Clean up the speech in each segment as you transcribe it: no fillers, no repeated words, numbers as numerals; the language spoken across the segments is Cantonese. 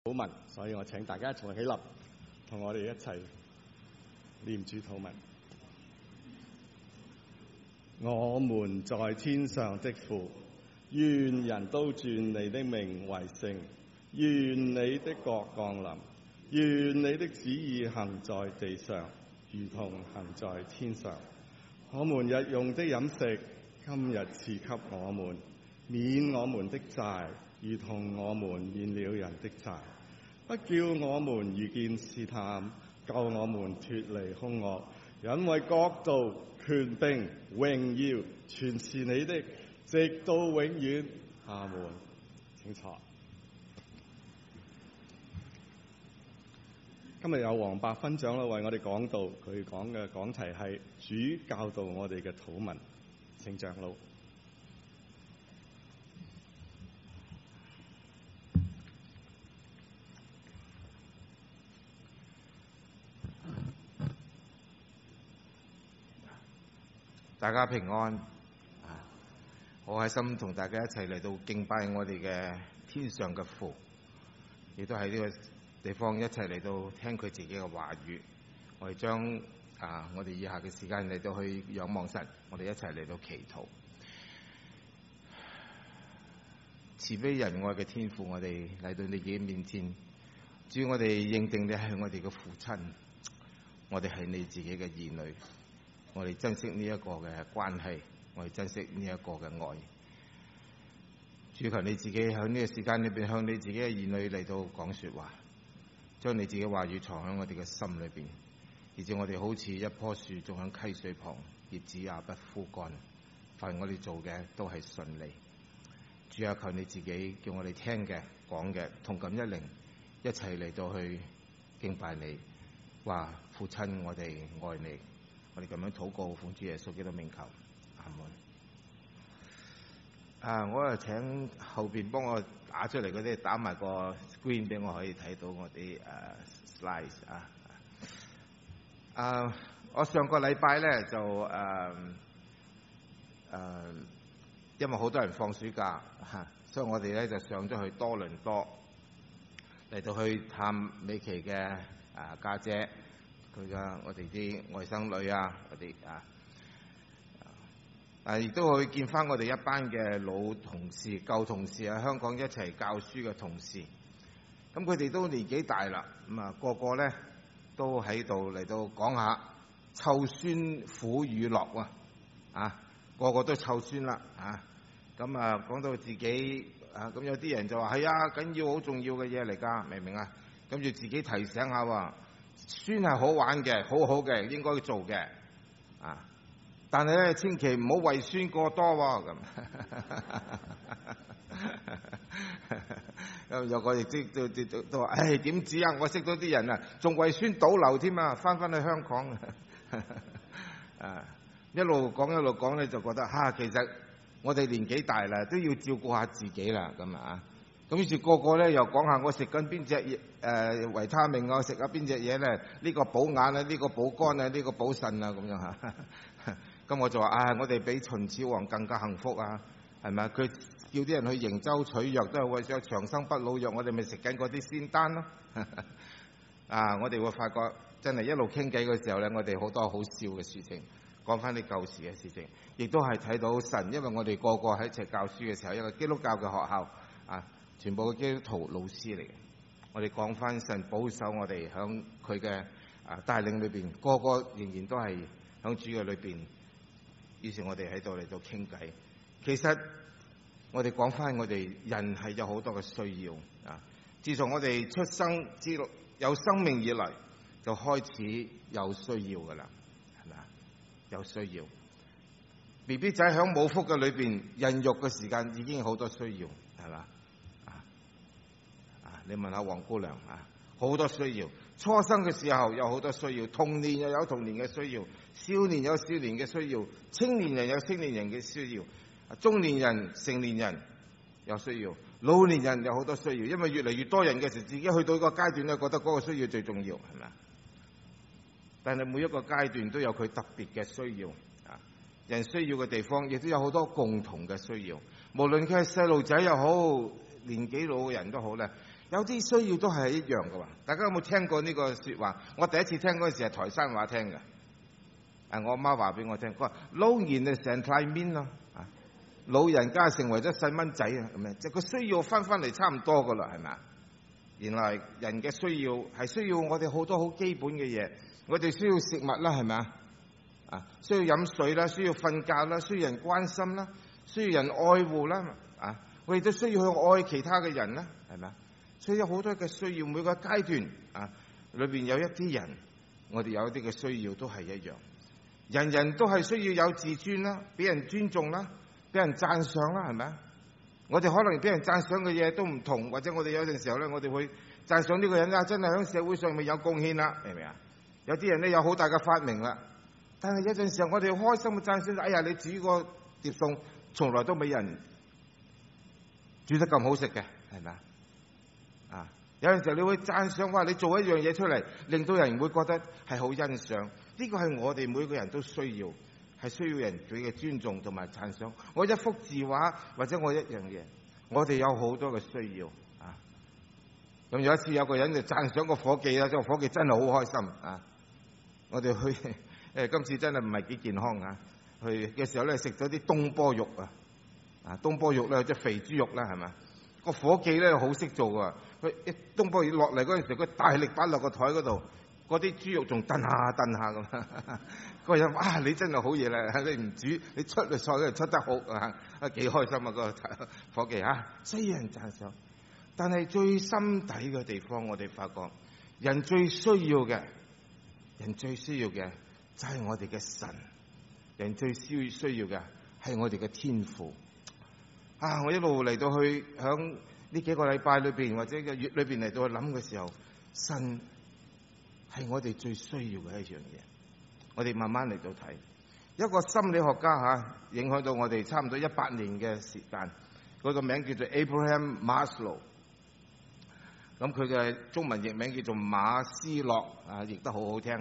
禱文，所以我請大家一齊起立，同我哋一齊念主禱文。我們在天上的父，願人都尊你的名為聖，願你的國降臨，願你的旨意行在地上，如同行在天上。我們日用的飲食，今日賜給我們，免我們的債，如同我們免了人的債。不叫我們遇見試探，救我們脫離兇惡。因為國度、權柄、榮耀，全是你的，直到永遠。阿門。請坐。今日有黃伯分長為我哋講道，佢講嘅講題係主教導我哋嘅禱文。請長老。 大家平安，好開心同大家一齊嚟到敬拜我哋嘅天上嘅父，亦都喺呢個地方一齊嚟到聽佢自己嘅話語。我哋將我哋以下嘅時間嚟到去仰望神，我哋一齊嚟到祈禱。慈悲仁愛嘅天父，我哋嚟到你自己面前，主，我哋認定你係我哋嘅父親，我哋係你自己嘅兒女。我哋珍惜呢一個嘅關係，我哋珍惜呢一個嘅愛。主，求你自己喺呢個時間裏邊向你自己嘅兒女嚟到講說話，將你自己嘅話語藏喺我哋嘅心裏邊，以致我哋好似一棵樹種喺溪水旁，葉子也不枯乾。凡我哋做嘅都係順利。主啊，求你自己叫我哋聽嘅講嘅同感一靈，一齊嚟到去敬拜你。話父親，我哋愛你。我哋咁樣禱告，奉主耶穌基督名求，阿門。我又請後邊幫我打出嚟嗰啲，打埋個 screen 俾我可以睇到我啲slides 我上個禮拜咧就因為好多人放暑假所以我哋咧就上咗去多倫多嚟到去探美琪嘅家姐。我哋啲外甥女嗰啲亦都去見翻我哋一班嘅老同事、舊同事喺香港一齊教書嘅同事。咁佢哋都年紀大啦，咁個個咧都喺度嚟到講下湊孫苦與樂個個都湊孫啦咁講到自己咁有啲人就話係緊要好重要嘅嘢嚟㗎，明唔明啊？跟住自己提醒下話。孫係好玩嘅，好好嘅，應該做嘅但係咧千祈唔好為孫過多喎咁。有個亦都話，點止啊！我識到啲人仲為孫倒流添翻去香港一路講咧，就覺得其實我哋年紀大啦，都要照顧下自己啦咁於是個個咧又講下我食緊邊隻維他命食下邊隻嘢咧？呢個補眼呢個補肝呢個補腎咁樣咁我就話我哋比秦始皇更加幸福係咪？佢叫啲人去營州取藥都係為咗長生不老藥，我哋咪食緊嗰啲仙丹咯我哋會發覺真係一路傾偈嘅時候咧，我哋好多好笑嘅事情，講翻啲舊時嘅事情，亦都係睇到神，因為我哋個個喺一齊教書嘅時候，一個基督教嘅學校全部嘅基督徒老師嚟嘅，我哋講翻神保守我哋響佢嘅帶領裏邊，個個仍然都係響主嘅裏邊。於是我哋喺度嚟到傾偈。其實我哋講翻我哋人係有好多嘅需要自從我哋出生之有生命以來，就開始有需要噶啦，係咪啊？有需要。BB 仔響母腹嘅裏邊孕育嘅時間已經好多需要，係嘛？你問下黃姑娘好多需要。初生嘅時候有好多需要，童年又有童年嘅需要，少年有少年嘅需要，青年人有青年人嘅需要，中年人、成年人有需要，老年人有好多需要。因為越嚟越多人嘅時候，自己去到一個階段咧，覺得嗰個需要最重要，係咪啊？但係每一個階段都有佢特別嘅需要人需要嘅地方，亦都有好多共同嘅需要。無論佢係細路仔又好，年紀老嘅人都好咧。 有啲需要都係一樣嘅喎。大家有冇聽過呢個説話？我第一次聽嗰陣時係台山話聽嘅。我阿媽話俾我聽，佢話老年啊成塊面咯，老人家成為咗細蚊仔啊，咁樣即係個需要翻嚟差唔多噶啦，係咪啊？原來人嘅需要係需要我哋好多好基本嘅嘢，我哋需要食物啦，係咪啊？需要飲水啦，需要瞓覺啦，需要人關心啦，需要人愛護啦，我哋都需要去愛其他嘅人啦，係咪啊？所以有好多嘅需要，每個階段裏邊有一啲人，我哋有一啲嘅需要都係一樣。人人都係需要有自尊啦，俾人尊重啦，俾人讚賞啦，係咪啊？我哋可能俾人讚賞嘅嘢都唔同，或者我哋有陣時候咧，我哋會讚賞呢個人真係喺社會上面有貢獻啦，明唔明啊？有啲人咧有好大嘅發明啦，但係有陣時候我哋開心嘅讚賞，哎呀，你煮個碟餸從來都冇人煮得咁好食嘅，係咪啊？有陣時候你會讚賞，話你做一樣嘢出嚟，令到人會覺得係好欣賞。呢個係我哋每個人都需要，係需要人對嘅尊重同埋讚賞。我一幅字畫或者我一樣嘢，我哋有好多嘅需要咁有一次有個人就讚賞個伙計啦，個伙計真係好開心我哋去今次真係唔係幾健康去嘅時候咧，食咗啲東坡肉東坡肉咧即係肥豬肉啦，係咪？個伙計咧好識做啊！佢一東坡肉落嚟嗰陣時，佢大力擺落個台嗰度。嗰啲豬肉仲燉下咁，個人哇！你真係好嘢啦！你唔煮，你出嚟菜咧出得好幾開心個伙計需要人讚賞。但係最心底嘅地方，我哋發覺人最需要嘅就係我哋嘅神，人最需要嘅係我哋嘅天父。我一路嚟到去響呢幾個禮拜裏邊或者個月裏邊嚟到去諗嘅時候，神係我哋最需要嘅一樣嘢。我哋慢慢嚟到睇一個心理學家影響到我哋差唔多100年嘅時間。佢個名叫做 Abraham Maslow， 咁佢嘅中文譯名叫做馬斯洛譯得好好聽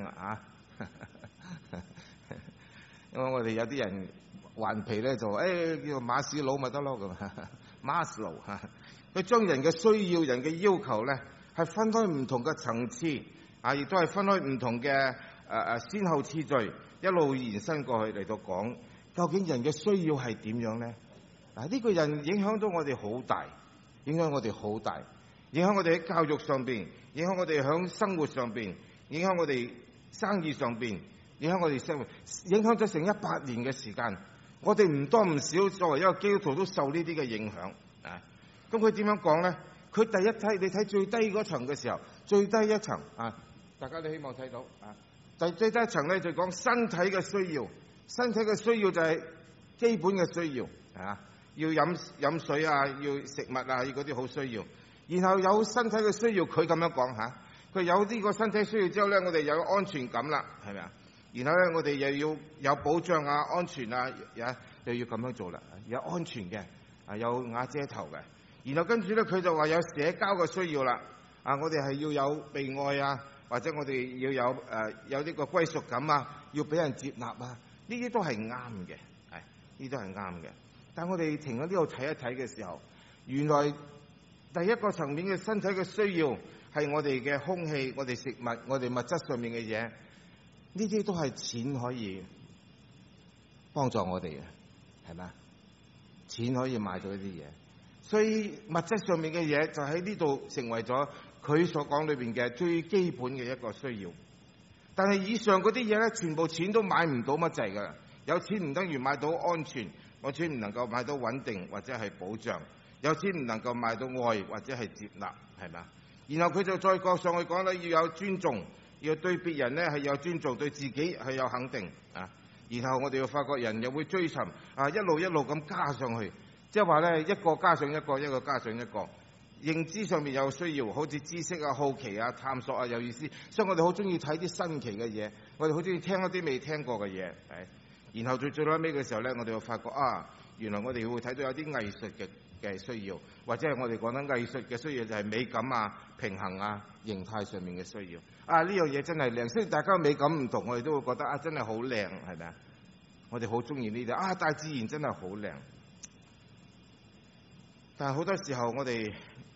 因為我哋有啲人頑皮咧就叫馬斯佬咪得咯咁。Maslow 佢將人嘅需要、人嘅要求咧係分開唔同嘅層次亦都係分開唔同嘅先後次序，一路延伸過去嚟到講，究竟人嘅需要係點樣咧？呢個人影響到我哋好大，影響我哋好大，影響我哋喺教育上邊，影響我哋喺生活上邊，影響我哋生意上邊，影響我哋生活，影響咗成100年嘅時間。我哋唔多唔少作為一個基督徒都受呢啲嘅影響咁佢點樣講咧？佢第一睇，你睇最低嗰層嘅時候，最低一層大家都希望睇到最低一層咧就講身體嘅需要。身體嘅需要就係基本嘅需要要飲水要食物要嗰啲好需要。然後有身體嘅需要，佢咁樣講佢有呢個身體需要之後咧，我哋有安全感啦，係咪啊？然後咧，我哋又要有保障安全又要咁樣做啦，有安全嘅有瓦遮頭嘅。然後跟住咧，佢就話有社交嘅需要啦我哋係要有被愛或者我哋要有呢個歸屬感要俾人接納呢啲都係啱嘅，呢啲都係啱嘅。但我哋停喺呢度睇一睇嘅時候，原來第一個層面嘅身體嘅需要係我哋嘅空氣、我哋食物、我哋物質上面嘅嘢，呢啲都係錢可以幫助我哋嘅，係咪？錢可以買到一啲嘢，所以物質上面嘅嘢就喺呢度成為咗佢所講裏邊嘅最基本嘅一個需要。但係以上嗰啲嘢咧，全部錢都買唔到乜滯噶。有錢唔等於買到安全，有錢唔能夠買到穩定或者係保障，有錢唔能夠買到愛或者係接納，係咪？然後佢就再講上去講咧，要有尊重，要對別人咧係有尊重，對自己係有肯定然後我哋要發覺人又會追尋一路一路咁加上去，即係話咧一個加上一個，一個加上一個。認知上面有需要，好似知識好奇探索有意思，所以我哋好中意睇啲新奇嘅嘢，我哋好中意聽一啲未聽過嘅嘢。然後最尾嘅時候咧，我哋會發覺原來我哋會睇到有啲藝術嘅需要，或者係我哋講緊藝術嘅需要就係美感平衡形態上面嘅需要。呢樣嘢真係靚，雖然大家美感唔同，我哋都會覺得真係好靚，係咪啊？我哋好中意呢啲大自然真係好靚。但係好多時候我哋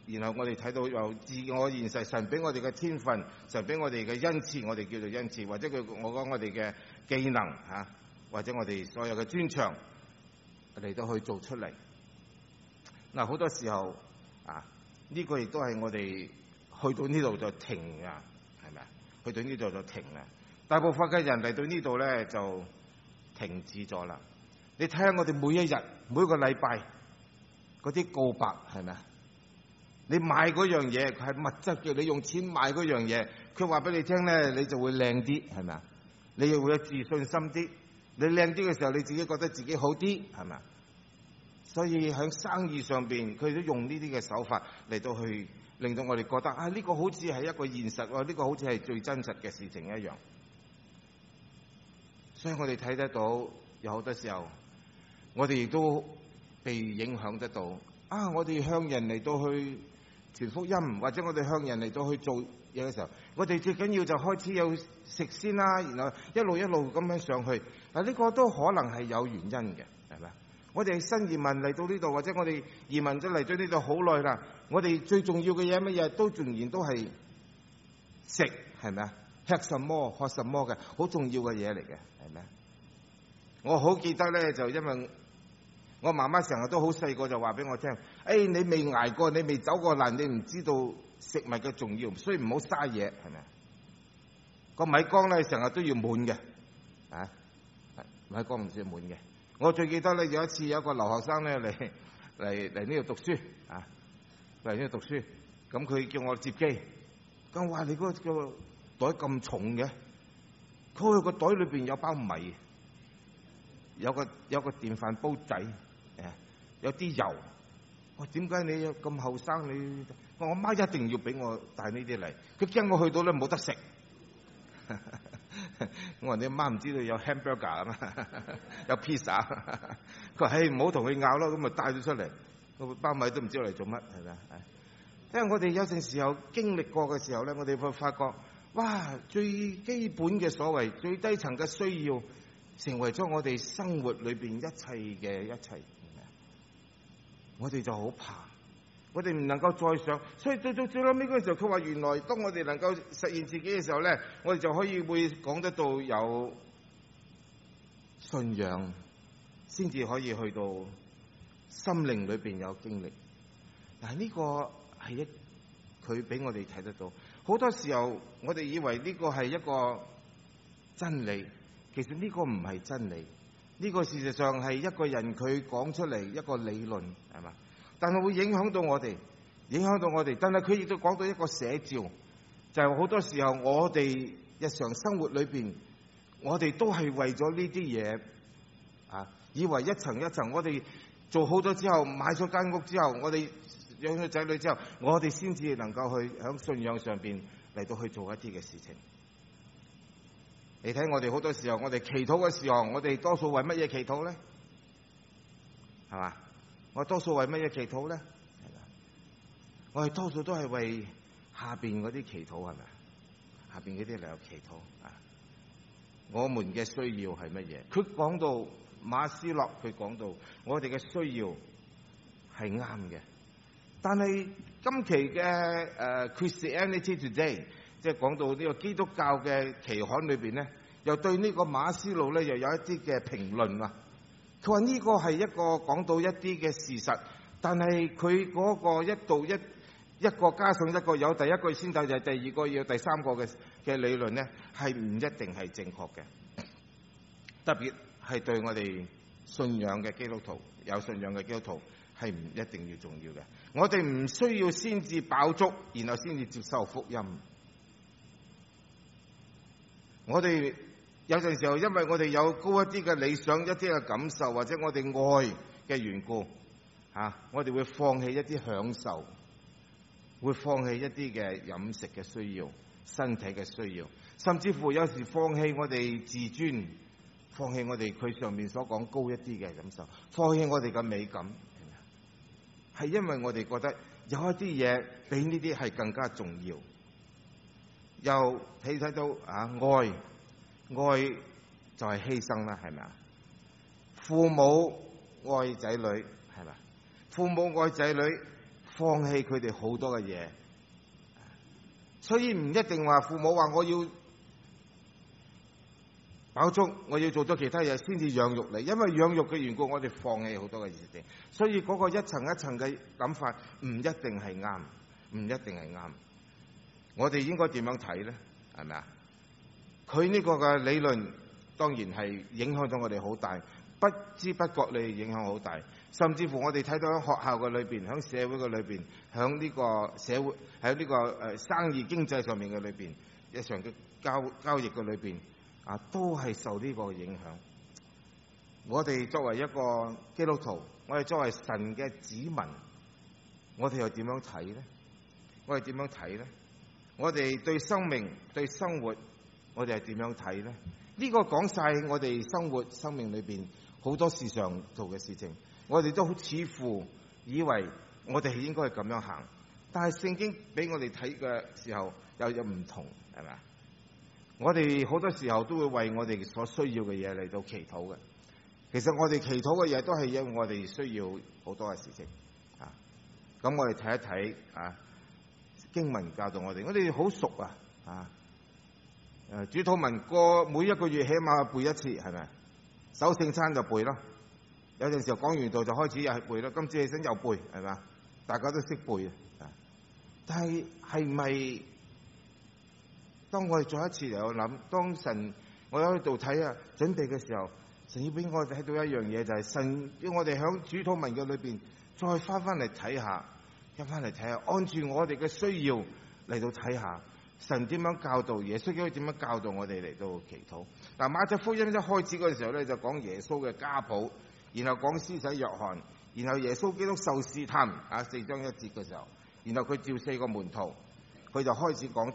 然後我哋睇到由自我現實，神俾我哋嘅天分，神俾我哋嘅恩賜，我哋叫做恩賜，或者我講我哋嘅技能嚇，或者我哋所有嘅專長嚟到去做出嚟。嗱，好多時候呢個亦都係我哋去到呢度就停啊，係咪啊？去到呢度就停啦。大部分嘅人嚟到呢度咧就停止咗啦。你睇下我哋每一日每個禮拜嗰啲告白係咪啊？你買嗰樣嘢佢係物質嘅，你用錢買嗰樣嘢，佢話俾你聽咧，你就會靚啲，係咪啊？你又會有自信心啲。你靚啲嘅時候，你自己覺得自己好啲，係咪啊？所以喺生意上邊，佢都用呢啲嘅手法嚟到去令到我哋覺得呢個好似係一個現實喎，呢個好似係最真實嘅事情一樣。所以我哋睇得到有好多時候，我哋亦都被影響得到。我哋向人嚟到去傳福音，或者我哋向人嚟到去做嘢嘅時候，我哋最緊要就開始有食先啦，然後一路咁樣上去。呢個都可能係有原因嘅，係咪？我哋新移民嚟到呢度，或者我哋移民咗嚟咗呢度好耐啦，我哋最重要嘅嘢乜嘢都仍然都係食，係咪啊？吃什麼喝什麼嘅，好重要嘅嘢嚟嘅，係咪？我好記得咧，就因為我媽媽成日都好細個就話俾我聽，你未捱過，你未走過難，你唔知道食物嘅重要，所以唔好嘥嘢，係咪？個米缸咧成日都要滿嘅，米缸唔算滿嘅。我最記得咧，有一次有一個留學生咧嚟呢度讀書，嚟呢度讀書，咁佢叫我接機，咁話你嗰個袋咁重嘅，佢個袋裏邊有包米，有個電飯煲仔，有啲油。我點解你咁後生？你我媽一定要俾我帶呢啲嚟，佢驚我去到咧冇得食。我話你媽唔知道有 hamburger 啊嘛，有 pizza。佢話唔好同佢拗咯，咁咪帶咗出嚟。個包米都唔知攞嚟做乜，係咪？因為我哋有陣時候經歷過嘅時候咧，我哋會發覺，哇！最基本嘅所謂最低層嘅需要，成為咗我哋生活裏邊一切嘅一切。我哋就好怕，我哋唔能夠再想，所以到最後尾嗰個時候，佢話原來當我哋能夠實現自己嘅時候咧，我哋就可以會講得到有信仰，先至可以去到心靈裏邊有經歷。但係呢個係佢俾我哋睇得到。好多時候我哋以為呢個係一個真理，其實呢個唔係真理。呢個事實上係一個人佢講出嚟一個理論，係嘛？但係會影響到我哋，但係佢亦都講到一個寫照，就係好多時候我哋日常生活裏邊，我哋都係為咗呢啲嘢以為一層一層，我哋做好咗之後，買咗間屋之後，我哋養咗仔女之後，我哋先至能夠去喺信仰上邊嚟到去做一啲嘅事情。你睇我哋好多時候，我哋祈禱嘅時候，我哋多數為乜嘢祈禱咧？係嘛？我多數為乜嘢祈禱咧？我哋多數都係為下邊嗰啲祈禱，係咪？下邊嗰啲嚟有祈禱啊！我們嘅需要係乜嘢？佢講到馬斯洛，佢講到我哋嘅需要係啱嘅，但係今期嘅Christianity Today，即係講到呢個基督教嘅期刊裏邊咧，又對呢個馬斯洛咧又有一啲嘅評論啊。佢話呢個係一個講到一啲嘅事實，但係佢嗰個一個加上一個，有第一個先頭就係第二個要第三個嘅理論咧，係唔一定係正確嘅。特別係對我哋信仰嘅基督徒，有信仰嘅基督徒係唔一定要重要嘅。我哋唔需要先至飽足，然後先至接受福音。我哋有陣時候，因為我哋有高一啲嘅理想、一啲嘅感受，或者我哋愛嘅緣故，我哋會放棄一啲享受，會放棄一啲嘅飲食嘅需要、身體嘅需要，甚至乎有時放棄我哋自尊，放棄我哋佢上面所講高一啲嘅感受，放棄我哋嘅美感，係因為我哋覺得有一啲嘢比呢啲係更加重要。又睇到愛就係犧牲啦，係咪啊？父母愛仔女，係咪？父母愛仔女， 放棄佢哋好多嘅嘢。所以唔一定話父母話我要飽足，我要做咗其他嘢先至養育你，因為養育嘅緣故，我哋放棄好多嘅事情。所以嗰個一層一層嘅諗法唔一定係啱，唔一定係啱。我哋應該點樣睇呢？係咪啊？佢呢個嘅理論當然係影響咗我哋好大，不知不覺你影響好大，甚至乎我哋睇到喺學校嘅裏邊，喺社會嘅裏邊，喺呢個社會喺呢個生意經濟上面嘅裏邊，日常嘅交易嘅裏邊啊，都係受呢個影響。我哋作為一個基督徒，我哋作為神嘅子民，我哋又點樣睇呢？我哋點樣睇呢？我哋對生命、對生活，我哋係點樣睇呢？呢個講晒我哋生活、生命裏邊好多時常做嘅事情，我哋都似乎以為我哋係應該係咁樣行，但係聖經俾我哋睇嘅時候又有唔同，係咪？我哋好多時候都會為我哋所需要嘅嘢嚟到祈禱嘅。其實我哋祈禱嘅嘢都係因為我哋需要好多嘅事情啊。咁我哋睇一睇啊，經文教導我哋好熟啊。主禱文過每一個月起碼背一次，係咪？守聖餐就背咯，有陣時候講完道就開始又係背咯，今朝起身又背，係咪？大家都識背啊。但係係咪當我哋再一次嚟到諗，當神我喺度睇啊準備嘅時候，神要俾我哋睇到一樣嘢，就係神要我哋喺主禱文嘅裏邊再翻嚟睇下，按住我哋嘅需要嚟到睇下。神點樣教導，耶穌基督點樣教導我哋嚟到祈禱。嗱，馬太福音一開始嗰陣時候咧，就講耶穌嘅家譜，然後講施洗約翰，然後耶穌基督受試探啊，4章1節嘅時候，然後佢召4個門徒，佢就開始講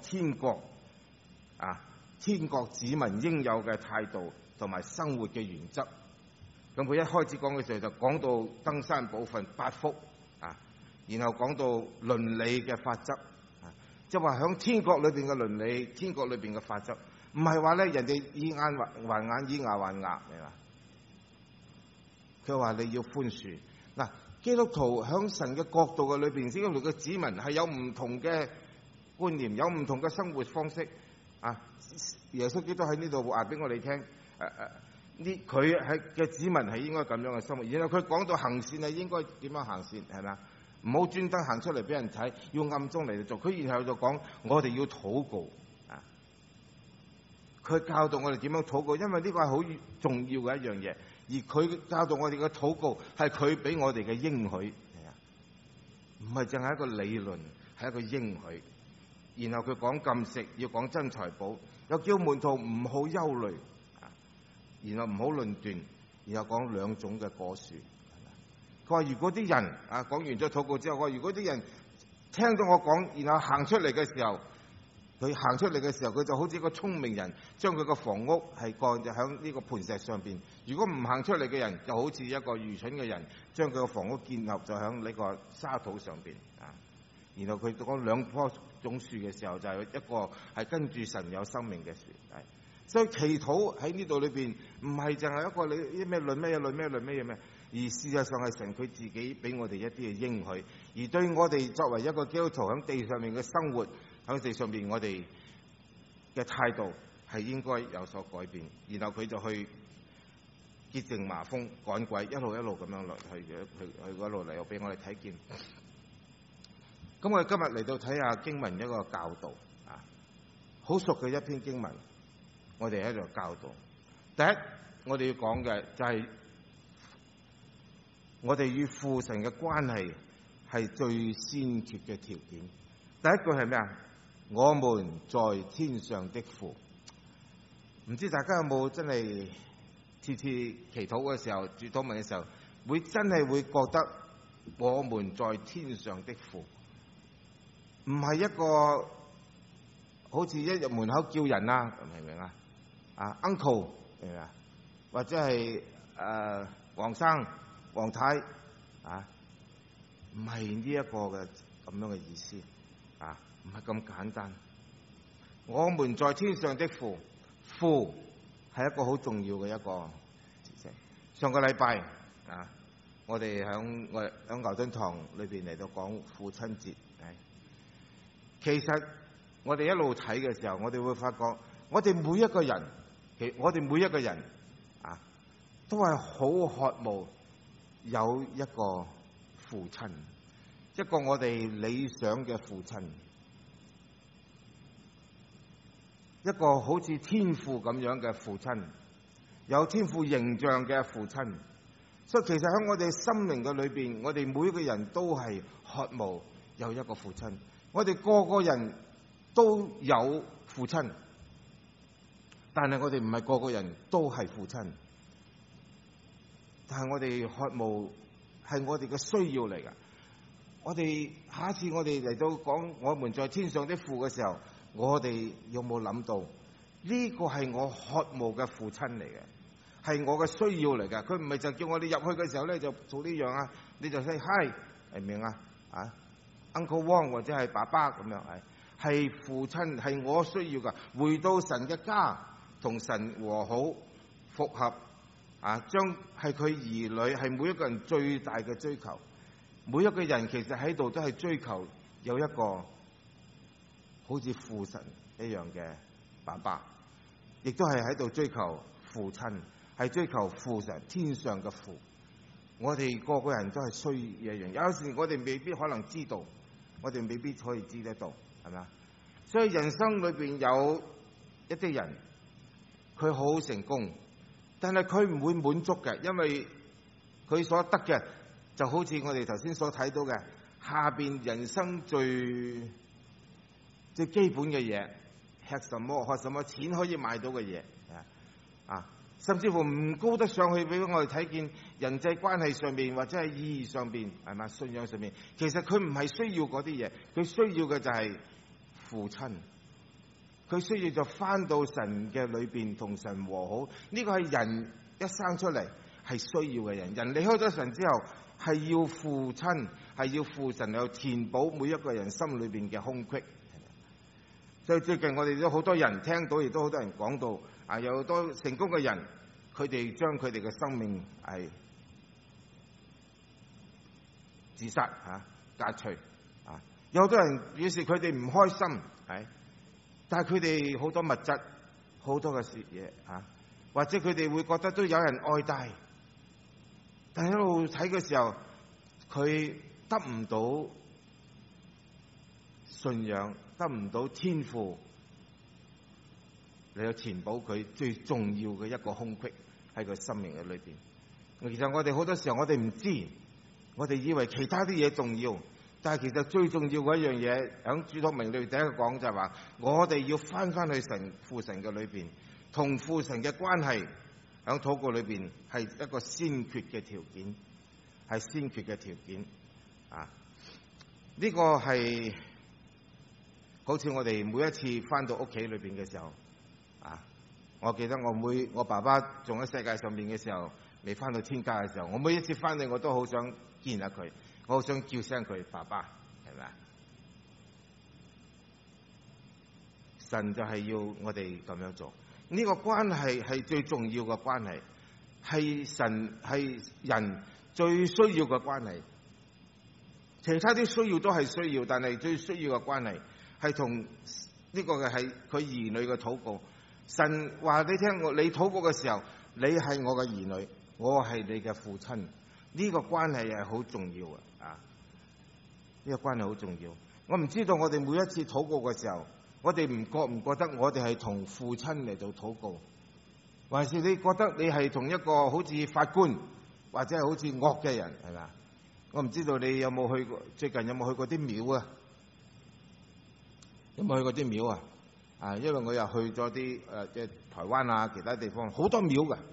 天國子民應有嘅態度同埋生活嘅原則。咁佢一開始講嘅時候就講到登山寶訓8福啊，然後講到倫理嘅法則。即係話喺天國裏邊嘅倫理，天國裏邊嘅法則，唔係話咧人哋以眼還眼，以牙還牙，明嘛？佢話你要寬恕。嗱，基督徒喺神嘅國度嘅裏邊，基督徒嘅子民係有唔同嘅觀念，有唔同嘅生活方式。啊，耶穌基督喺呢度話俾我哋聽，佢係嘅子民係應該咁樣嘅生活。然後佢講到行善係應該點樣行善，係咪？唔好專登行出嚟俾人睇，要暗中嚟做。佢然後就講我哋要禱告啊！佢教導我哋點樣禱告，因為呢個係好重要嘅一樣嘢。而佢教導我哋嘅禱告係佢俾我哋嘅應許，唔係淨係一個理論，係一個應許。然後佢講禁食，要講真財寶，又叫門徒唔好憂慮啊，然後唔好論斷，然後講2種嘅果樹。佢話：如果啲人啊講完咗禱告之後，佢話如果啲人聽到我講，然後行出嚟嘅時候，佢就好似一個聰明人，將佢個房屋係蓋就喺呢個磐石上邊；如果唔行出嚟嘅人，就好似一個愚蠢嘅人，將佢個房屋建立就喺呢個沙土上邊啊。然後佢講2棵種樹嘅時候，就係一個係跟住神有生命嘅樹。所以祈禱喺呢度裏邊唔係淨係一個你咩論咩，而事實上係神佢自己俾我哋一啲嘅應許，而對我哋作為一個基督徒喺地上面嘅生活，喺地上面我哋嘅態度係應該有所改變。然後佢就去潔淨麻風、趕鬼，一路咁樣落去嗰路嚟，又俾我哋睇見。咁我哋今日嚟到睇下經文一個教導啊，好熟嘅一篇經文，我哋喺度教導。第一，我哋要講嘅就係我哋與父神嘅關係係最先決嘅條件。第一句係咩啊？我們在天上的父。唔知大家有冇真係次祈禱嘅時候、主禱文嘅時候，真係會覺得我們在天上的父，唔係一個好似一入門口叫人啊，明唔明啊？Uncle 明唔明啊？或者係黃生、黃太啊，唔係呢一個嘅咁樣嘅意思啊，唔係咁簡單。我們在天上的父，父係一個好重要嘅一個字。上個禮拜啊， 我哋響牛津堂裏邊嚟到講父親節。其實我哋一路睇嘅時候，我哋會發覺，我哋每一個人啊，都係好渴慕有一個父親，一個我哋理想嘅父親，一個好似天父咁樣嘅父親，有天父形象嘅父親。所以其實喺我哋心靈嘅裏邊，我哋每一個人都係渴慕有一個父親。我哋個個人都有父親，但係我哋唔係個個人都係父親。但係我哋渴慕係我哋嘅需要嚟㗎。我哋下一次我哋嚟到講我們在天上的父嘅時候，我哋有冇諗到呢個係我渴慕嘅父親嚟嘅？係我嘅需要嚟㗎，佢唔係就叫我哋入去嘅時候咧就做呢樣啊，你就 say hi， 明唔明啊？Uncle Wong 或者係爸爸咁樣，係父親，係我需要㗎。回到神嘅家，同神和好復合將係佢兒女，係每一個人最大嘅追求。每一個人其實喺度都係追求有一個好似父神一樣嘅爸爸，亦都係喺度追求父親。係追求父神，天上嘅父。我哋個個人都係需要一樣，有時我哋未必可能知道，我哋未必可以知得到，係咪啊？所以人生裏邊有一啲人，佢好成功，但係佢唔會滿足嘅，因為佢所得嘅就好似我哋頭先所睇到嘅下邊人生最基本嘅嘢，吃什麼喝什麼，錢可以買到嘅嘢甚至乎唔高得上去俾我哋睇見人際關係上面或者係意義上邊，係咪信仰上面，其實佢唔係需要嗰啲嘢，佢需要嘅就係父親，佢需要就返到神嘅裏邊同神和好。呢個係人一生出嚟係需要嘅人，人離開咗神之後係要父親，係要父神嚟填補每一個人心裏邊嘅空隙。所以最近我哋都好多人聽到，亦都好多人講到有好多成功嘅人，佢哋將佢哋嘅生命係自殺戒除有好多人表示佢哋唔開心，但係佢哋好多物質，好多嘅嘢或者佢哋會覺得都有人愛戴，但係一路睇嘅時候，佢得唔到信仰，得唔到天父嚟到填補佢最重要嘅一個空隙喺佢生命嘅裏邊。其實我哋好多時候我哋唔知，我哋以為其他啲嘢重要，但係其實最重要嘅一樣嘢，喺主禱文裏第一個講就係話，我哋要翻去神父神嘅裏邊，同父神嘅關係喺禱告裏邊係一個先決嘅條件，係先決嘅條件呢個係好似我哋每一次翻到屋企裏邊嘅時候我記得我爸爸仲喺世界上面嘅時候，未翻到天家嘅時候，我每一次翻嚟我都好想見下佢，我好想叫聲佢爸爸，係咪啊？神就係要我哋咁樣做，呢個關係係最重要嘅關係，係神係人最需要嘅關係。其他啲需要都係需要，但係最需要嘅關係係同呢個嘅係佢兒女嘅禱告。神話你聽，你禱告嘅時候，你係我嘅兒女，我係你嘅父親，呢個關係係好重要嘅呢個關係好重要。我唔知道我哋每一次禱告嘅時候，我哋唔覺得我哋係同父親嚟到禱告，還是你覺得你係同一個好似法官或者係好似惡嘅人，係咪？我唔知道你有冇去過，最近有冇去過啲廟啊？有冇去過啲廟啊？因為我又去咗啲即係台灣其他地方，好多廟㗎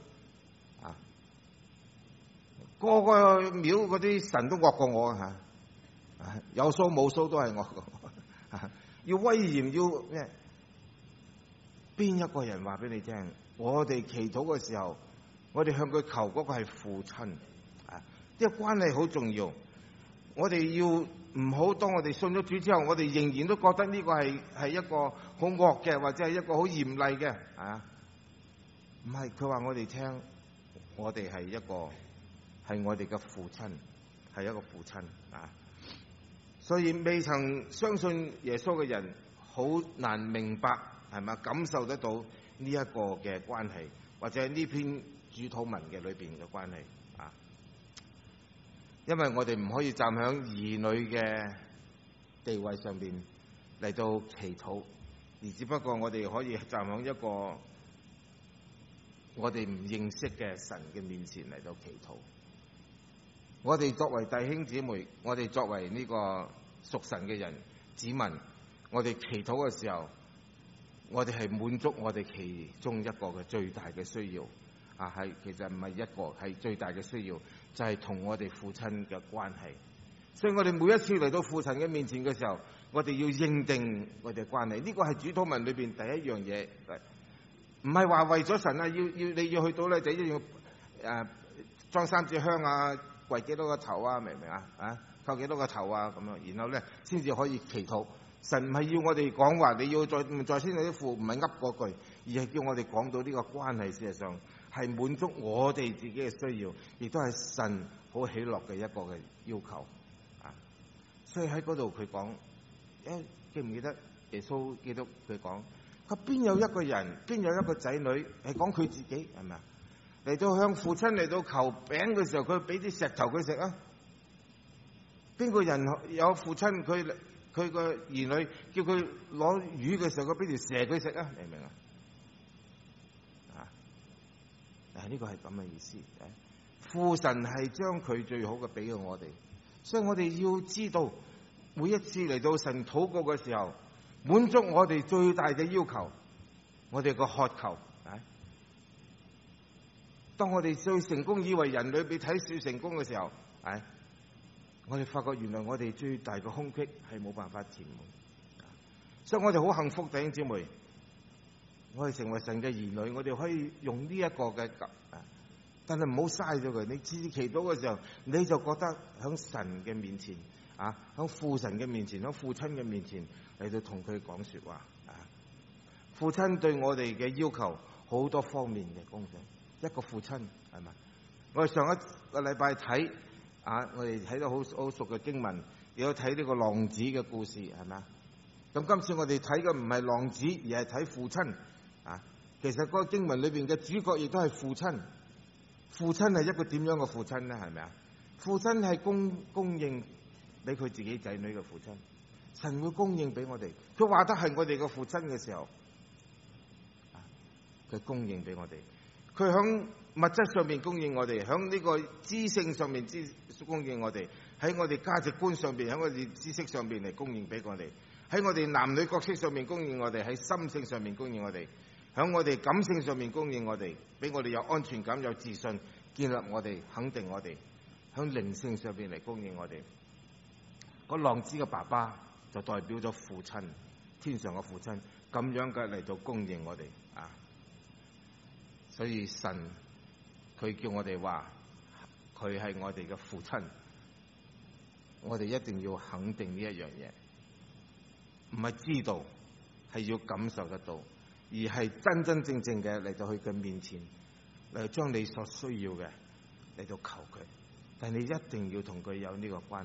個個廟嗰啲神都惡過我有鬚冇鬚都係惡過我要威嚴要咩？邊一個人話俾你聽？我哋祈禱嘅時候，我哋向佢求嗰個係父親呢個關係好重要。我哋要唔好當我哋信咗主之後，我哋仍然都覺得呢個係一個好惡嘅，或者係一個好嚴厲嘅唔係，佢話我哋聽，我哋係係我哋嘅父親，係一個父親啊。所以未曾相信耶穌嘅人，好難明白係咪感受得到呢一個嘅關係，或者呢篇主禱文嘅裏邊嘅關係啊。因為我哋唔可以站喺兒女嘅地位上邊嚟到祈禱，而只不過我哋可以站喺一個我哋唔認識嘅神嘅面前嚟到祈禱。我哋作為弟兄姊妹，我哋作為呢個屬神嘅人子民，我哋祈禱嘅時候，我哋係滿足我哋其中一個嘅最大嘅需要啊，係其實唔係一個，係最大嘅需要，就係同我哋父親嘅關係。所以我哋每一次嚟到父神嘅面前嘅時候，我哋要認定我哋嘅關係。呢個係主禱文裏邊第一樣嘢，唔係話為咗神啊，你要去到咧就一定要裝3支香啊，跪幾多個頭啊，明唔明啊？啊，叩幾多個頭啊咁樣，然後咧先至可以祈禱。神唔係要我哋講話，你要再先你啲父，唔係噏嗰句，而係叫我哋講到呢個關係，事實上係滿足我哋自己嘅需要，亦都係神好喜樂嘅一個嘅要求啊。所以喺嗰度佢講，記唔記得耶穌基督佢講，佢邊有一個人，邊有一個仔女係講佢自己係咪啊？嚟到向父親嚟到求餅嘅時候，佢俾啲石頭佢食啊？邊個人有父親佢個兒女叫佢攞魚嘅時候，佢俾條蛇佢食啊？明唔明啊？呢個係咁嘅意思。父神係將佢最好嘅俾咗我哋，所以我哋要知道每一次嚟到神禱告嘅時候，滿足我哋最大嘅要求，我哋個渴求。當我哋最成功以為人類被睇小成功嘅時候，我哋發覺原來我哋最大嘅空隙係冇辦法填滿，所以我哋好幸福，弟兄姊妹，我哋成為神嘅兒女，我哋可以用呢一個嘅，但係唔好嘥咗佢。你次次祈禱嘅時候，你就覺得喺神嘅面前喺父神嘅面前，喺父親嘅面前嚟到同佢講說話。父親對我哋嘅要求好多方面嘅供應。一個父親係咪？我哋上一個禮拜睇我哋睇到好熟嘅經文，亦都睇呢個浪子嘅故事係咪？咁今次我哋睇嘅唔係浪子，而係睇父親。其實嗰個經文裏邊嘅主角亦都係父親。父親係一個點樣嘅父親咧？係咪啊？父親係供應俾佢自己仔女嘅父親。神會供應俾我哋，佢話得係我哋嘅父親嘅時候，佢供應俾我哋。佢響物質上面供應我哋，響呢個知性上面供應我哋，喺我哋價值觀上邊，喺我哋知識上邊嚟供應俾我哋，喺我哋男女角色上面供應我哋，喺心性上面供應我哋，響我哋感性上面供應我哋，俾我哋有安全感、有自信，建立我哋、肯定我哋，響靈性上邊嚟供應我哋。個浪子嘅爸爸就代表咗父親，天上嘅父親，咁樣嘅嚟到供應我哋所以神佢叫我哋話佢係我哋嘅父親，我哋一定要肯定呢一樣嘢，唔係知道，係要感受得到，而係真真正正嘅嚟到佢嘅面前嚟將你所需要嘅嚟到求佢，但你一定要同佢有呢個關係。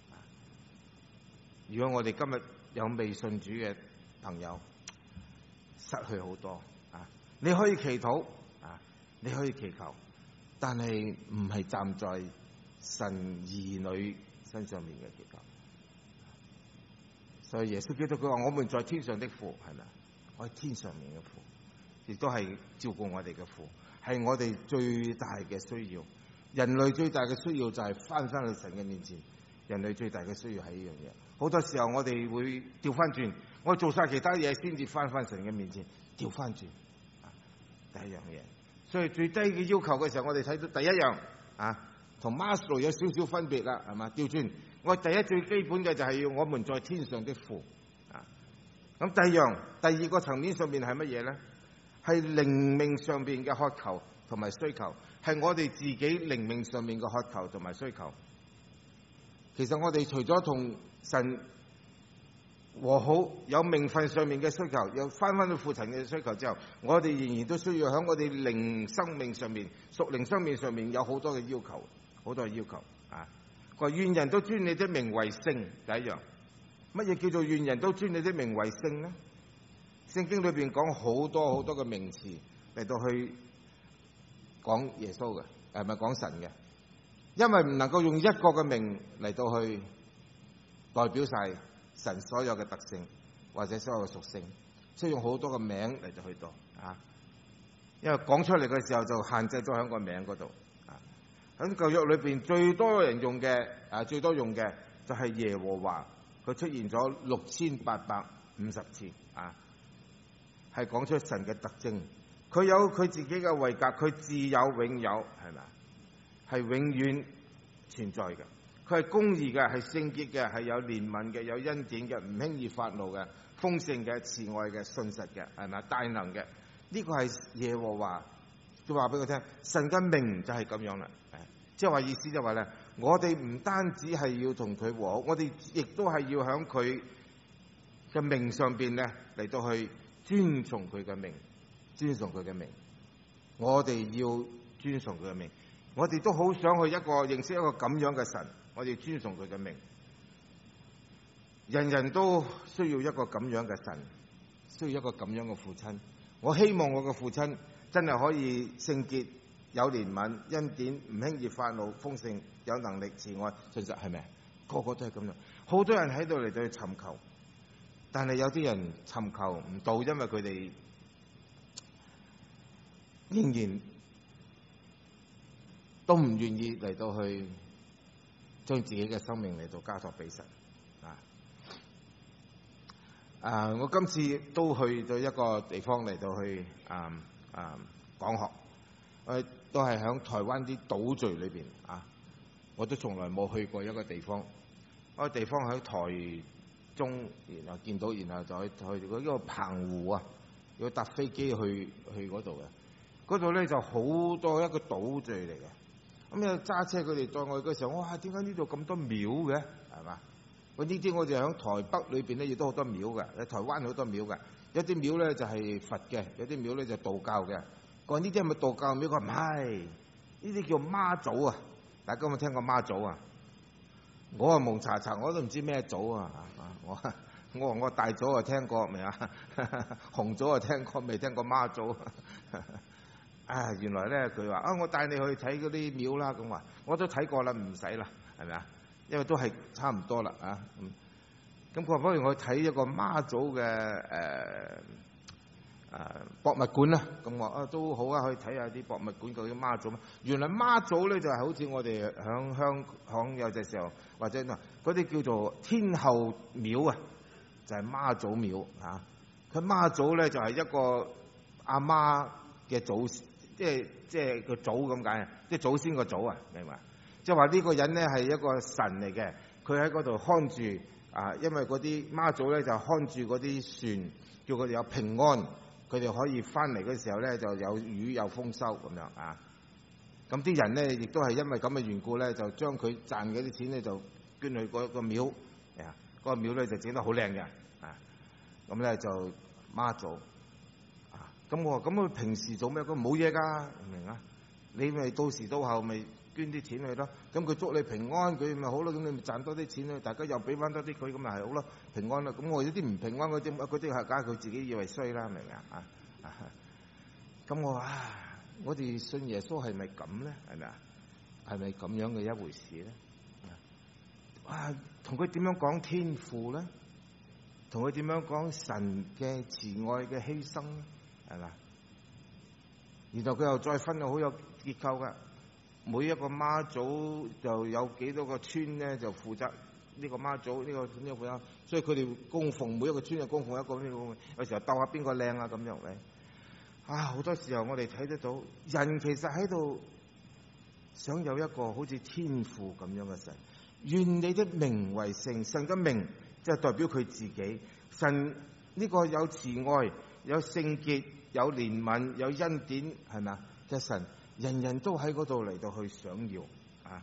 如果我哋今日有未信主嘅朋友，失去好多你可以祈禱你可以祈求，但係唔係站在神兒女身上面嘅祈求。所以耶穌基督佢話：我們在天上的父，係咪？我係天上面嘅父，亦都係照顧我哋嘅父，係我哋最大嘅需要。人類最大嘅需要就係翻返去神嘅面前。人類最大嘅需要係呢樣嘢。好多時候我哋會調翻轉，我做晒其他嘢先至翻神嘅面前，調翻轉第一樣嘢。所以最低嘅要求嘅時候，我哋睇到第一樣同 Maslow 有少少分別啦，係嘛？調轉，我第一最基本嘅就係要我們在天上的父咁第二個層面上面係乜嘢咧？係靈命上邊嘅渴求同埋需求，係我哋自己靈命上面嘅渴求同埋需求。其實我哋除咗同神和好，有名分上面嘅需求，有翻到父神嘅需求之後，我哋仍然都需要喺我哋靈生命上面、屬靈生命上面有好多嘅要求。 好多要求啊。佢話願人都尊你的名為聖，第一樣。乜嘢叫做願人都尊你的名為聖呢？聖經裏邊講好多好多嘅名詞嚟到去講耶穌嘅，係咪講神嘅？因為唔能夠用一個嘅名嚟到去代表晒神所有嘅特性或者所有嘅屬性，所以用好多個名嚟到去讀啊。因為講出嚟嘅時候就限制咗喺個名嗰度啊。喺舊約裏邊最多人用嘅最多用嘅就係耶和華，佢出現咗6850次啊，係講出神嘅特徵。佢有佢自己嘅位格，佢自有永有，係咪？係永遠存在嘅。佢係公義嘅，係聖潔嘅，係有憐憫嘅，有恩典嘅，唔輕易發怒嘅，豐盛嘅，慈愛嘅，信實嘅，係咪？大能嘅，呢個係耶和華。佢話俾佢聽，神嘅名就係咁樣啦。即係話意思就係話咧，我哋唔單止係要同佢和好，我哋亦都係要喺佢嘅名上邊咧嚟到去尊崇佢嘅名，尊崇佢嘅名。我哋要尊崇佢嘅名，我哋都好想去認識一個咁樣嘅神，我哋尊崇佢嘅名。人人都需要一個咁樣嘅神，需要一個咁樣嘅父親。我希望我嘅父親真係可以聖潔、有憐憫、恩典，唔輕易發怒、豐盛、有能力、慈愛、信實，係咪？個個都係咁樣。好多人喺度嚟到去尋求，但係有啲人尋求唔到，因為佢哋仍然都唔願意嚟到去將自己嘅生命嚟到交託俾神啊！我今次都去咗一個地方嚟到去講學，我都係喺台灣啲島嶼裏邊啊，我都從來冇去過一個地方。嗰個地方喺台中，然後見到，然後就去嗰個澎湖啊，要搭飛機去嗰度嘅。嗰度咧就好多一個島嶼嚟嘅。咁又揸車佢哋載我去嘅時候，哇！點解呢度咁多廟嘅？係嘛？呢啲我哋喺台北裏邊咧，亦都好多廟嘅。喺台灣好多廟嘅，有啲廟咧就係佛嘅，有啲廟咧就道教嘅。講呢啲係咪道教廟？佢話唔係，呢啲叫媽祖啊！大家有冇聽過媽祖啊？我啊蒙查查，我都唔知咩祖啊！我大祖啊聽過未啊？紅祖啊聽過未？聽過媽祖？啊，原來咧佢話我帶你去睇嗰啲廟啦。咁話我都睇過啦，唔使啦，係咪啊？因為都係差唔多啦啊。咁佢話不如我睇一個媽祖嘅博物館啦。咁話都好啊，去睇下啲博物館究竟媽祖。原來媽祖咧就係好似我哋響香港有隻時候或者嗰啲叫做天后廟啊，就係媽祖廟啊。佢媽祖咧就係一個阿媽嘅祖，即係個祖咁解啊，即係祖先個祖啊，明白？即係話呢個人咧係一個神嚟嘅，佢喺嗰度看住啊，因為嗰啲媽祖咧就看住嗰啲船，叫佢哋有平安，佢哋可以翻嚟嗰時候咧就有魚有豐收咁樣啊。咁啲人咧亦都係因為咁嘅緣故咧，就將佢賺嗰啲錢咧就捐去嗰個廟啊，嗰個廟咧就整得好靚嘅啊。咁咧就媽祖啊。咁我話咁佢平時做咩？佢冇嘢㗎，明啊？你咪到時到後咪捐啲錢去咯。咁佢祝你平安，佢咪好咯。咁你咪賺多啲錢咯，大家又俾翻多啲佢，咁咪係好咯，平安咯。咁我有啲唔平安嗰啲係梗係佢自己以為衰啦，明啊？咁我話我哋信耶穌係咪咁咧？係咪啊？係咪咁樣嘅一回事咧？同佢點樣講天父咧？同佢點樣講神嘅慈愛嘅犧牲咧？係嘛？然後佢又再分到好有結構噶，每一個媽祖就有幾多個村咧，就負責呢個媽祖呢個負責，所以佢哋供奉每一個村就供奉一個呢個，有時候鬥下邊個靚啊咁樣嘅。好多時候我哋睇得到人其實喺度想有一個好似天父咁樣嘅神，願你的名為聖。神嘅名即係代表佢自己，神呢個有慈愛、有聖潔、有憐憫、有恩典，係咪啊？即係神，人人都喺嗰度嚟到去想要啊！